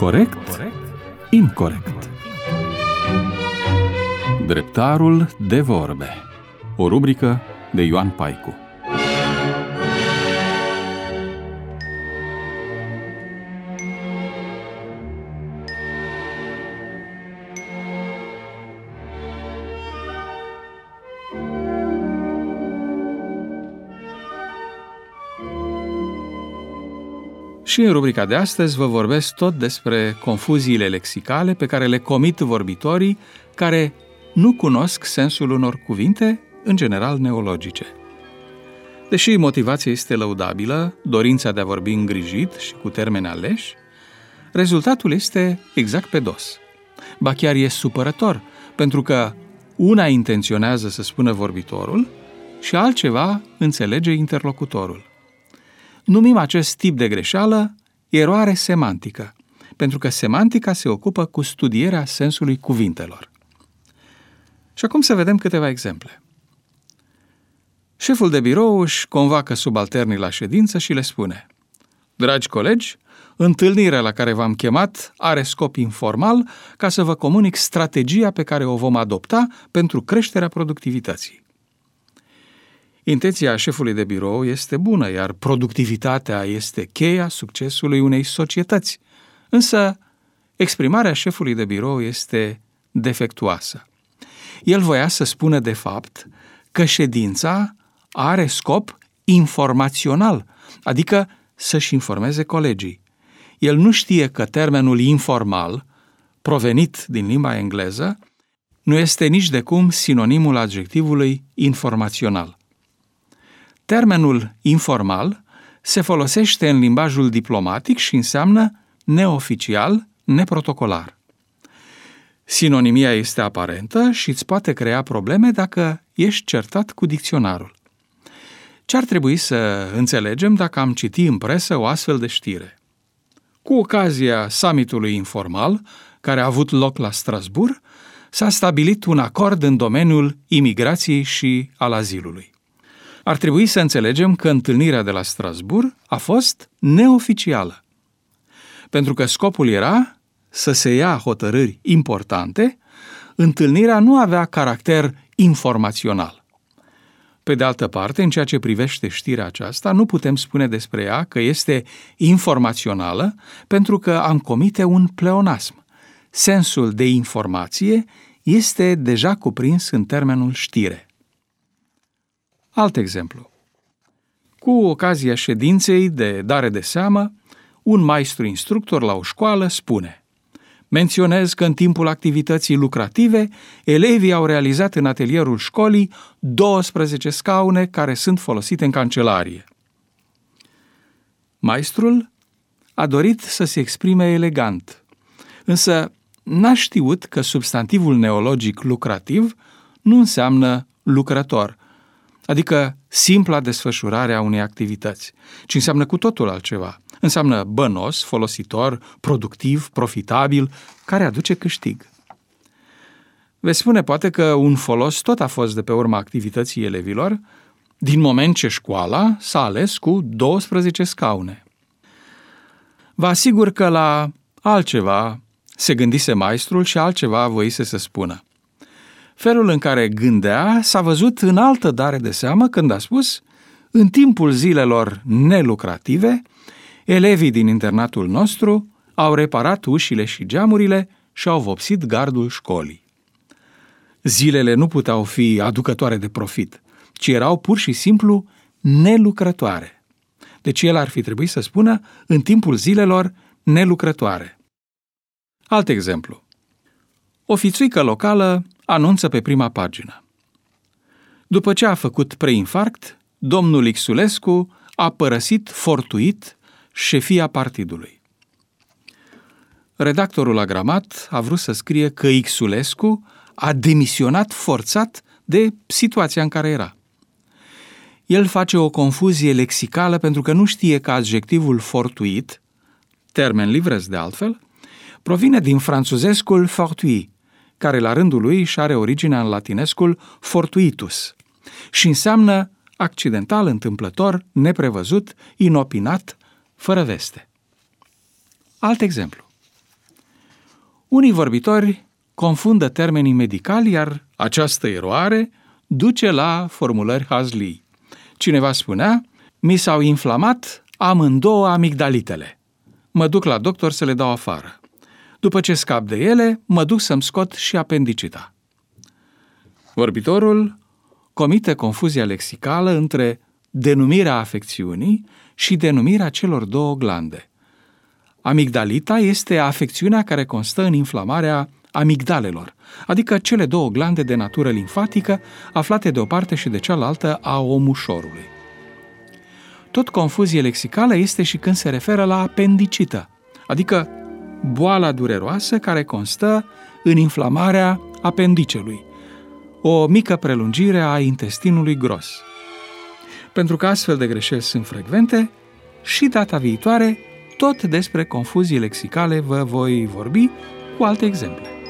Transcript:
Corect? Incorect. Dreptarul de vorbe. O rubrică de Ioan Paicu. Și în rubrica de astăzi vă vorbesc tot despre confuziile lexicale pe care le comit vorbitorii care nu cunosc sensul unor cuvinte, în general neologice. Deși motivația este lăudabilă, dorința de a vorbi îngrijit și cu termeni aleși, rezultatul este exact pe dos. Ba chiar e supărător, pentru că una intenționează să spună vorbitorul și altceva înțelege interlocutorul. Numim acest tip de greșeală eroare semantică, pentru că semantica se ocupă cu studierea sensului cuvintelor. Și acum să vedem câteva exemple. Șeful de birou își convoacă subalternii la ședință și le spune: dragi colegi, întâlnirea la care v-am chemat are scop informal ca să vă comunic strategia pe care o vom adopta pentru creșterea productivității. Intenția șefului de birou este bună, iar productivitatea este cheia succesului unei societăți. Însă, exprimarea șefului de birou este defectuoasă. El voia să spună, de fapt, că ședința are scop informațional, adică să-și informeze colegii. El nu știe că termenul informal, provenit din limba engleză, nu este nici de cum sinonimul adjectivului informațional. Termenul informal se folosește în limbajul diplomatic și înseamnă neoficial, neprotocolar. Sinonimia este aparentă și îți poate crea probleme dacă ești certat cu dicționarul. Ce ar trebui să înțelegem dacă am citit în presă o astfel de știre? Cu ocazia summitului informal, care a avut loc la Strasbourg, s-a stabilit un acord în domeniul imigrației și al azilului. Ar trebui să înțelegem că întâlnirea de la Strasbourg a fost neoficială, pentru că scopul era să se ia hotărâri importante, întâlnirea nu avea caracter informațional. Pe de altă parte, în ceea ce privește știrea aceasta, nu putem spune despre ea că este informațională, pentru că am comite un pleonasm. Sensul de informație este deja cuprins în termenul știre. Alt exemplu. Cu ocazia ședinței de dare de seamă, un maestru instructor la o școală spune: menționez că în timpul activității lucrative, elevii au realizat în atelierul școlii 12 scaune care sunt folosite în cancelarie. Maestrul a dorit să se exprime elegant, însă n-a știut că substantivul neologic lucrativ nu înseamnă lucrător, adică simpla desfășurare a unei activități, ci înseamnă cu totul altceva. Înseamnă bănos, folositor, productiv, profitabil, care aduce câștig. Veți spune poate că un folos tot a fost de pe urma activității elevilor, din moment ce școala s-a ales cu 12 scaune. Vă asigur că la altceva se gândise maestrul și altceva voise să spună. Felul în care gândea s-a văzut în altă dare de seamă când a spus: în timpul zilelor nelucrative, elevii din internatul nostru au reparat ușile și geamurile și au vopsit gardul școlii. Zilele nu puteau fi aducătoare de profit, ci erau pur și simplu nelucrătoare. Deci el ar fi trebuit să spună în timpul zilelor nelucrătoare. Alt exemplu. O fițuică locală anunță pe prima pagină: după ce a făcut preinfarct, domnul Xulescu a părăsit fortuit șefia partidului. Redactorul agramat a vrut să scrie că Xulescu a demisionat forțat de situația în care era. El face o confuzie lexicală pentru că nu știe că adjectivul fortuit, termen livresc de altfel, provine din franțuzescul fortuit, care la rândul lui își are originea în latinescul fortuitus și înseamnă accidental, întâmplător, neprevăzut, inopinat, fără veste. Alt exemplu. Unii vorbitori confundă termenii medicali, iar această eroare duce la formulări hazlii. Cineva spunea: mi s-au inflamat amândouă amigdalitele. Mă duc la doctor să le dau afară. După ce scap de ele, mă duc să-mi scot și apendicita. Vorbitorul comite confuzia lexicală între denumirea afecțiunii și denumirea celor două glande. Amigdalita este afecțiunea care constă în inflamarea amigdalelor, adică cele două glande de natură limfatică aflate de o parte și de cealaltă a omușorului. Tot confuzie lexicală este și când se referă la apendicită, adică boala dureroasă care constă în inflamarea apendicelui, o mică prelungire a intestinului gros. Pentru că astfel de greșeli sunt frecvente, și data viitoare tot despre confuzii lexicale vă voi vorbi cu alte exemple.